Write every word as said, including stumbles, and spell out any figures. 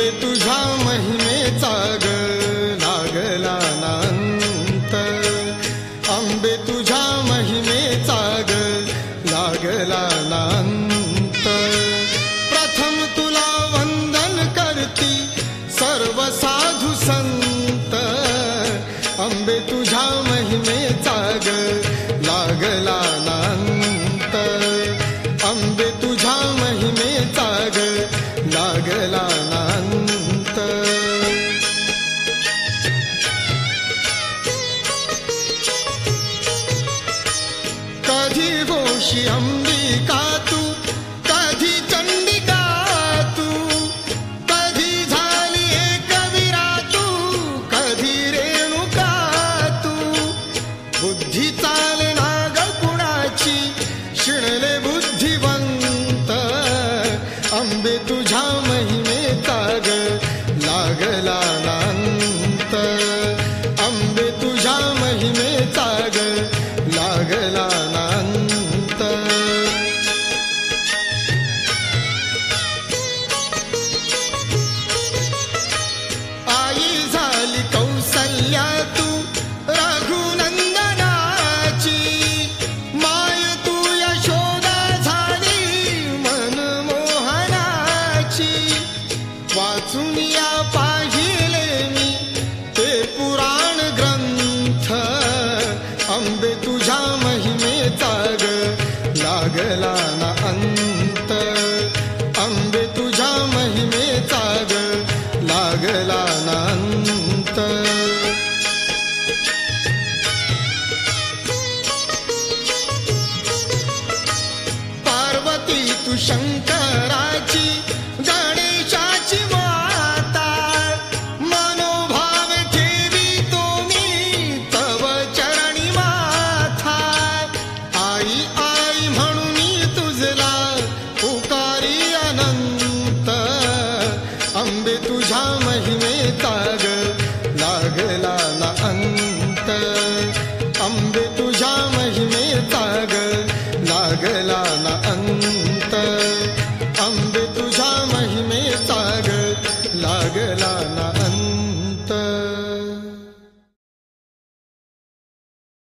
तुझ्या महिमेचा ग लागला नांत, आंबे तुझ्या महिमेचा ग लागला नांत. प्रथम तुला वंदन करती सर्व साधू संत, आंबे तुझ्या महिमेचा ग लागला नांत, आंबे तुझ्या महिमेचा ग लागला नांत. कधी होशी अंबिका तू, कधी चंडिका तू, कधी झाली एकवीरा तू, कधी रेणुका तू. बुद्धी चाले नाग कुणाची शिणले बुद्धिवंत, आंबे तुझ्या महिमेचा ग लागला नांत, आंबे तुझ्या महिमेचा ग लागला नांत. आई झाली कौसल्या तू रघुनंदनाची, माय तू यशोदा झाली मनमोहनाची. वाचून या पाहिले मी ते पुराण ग्रंथ, आंबे तुझ्या महिमेचा ग लागला ना अंत, आंबे तुझ्या महिमेचा ग लागला ना अंत.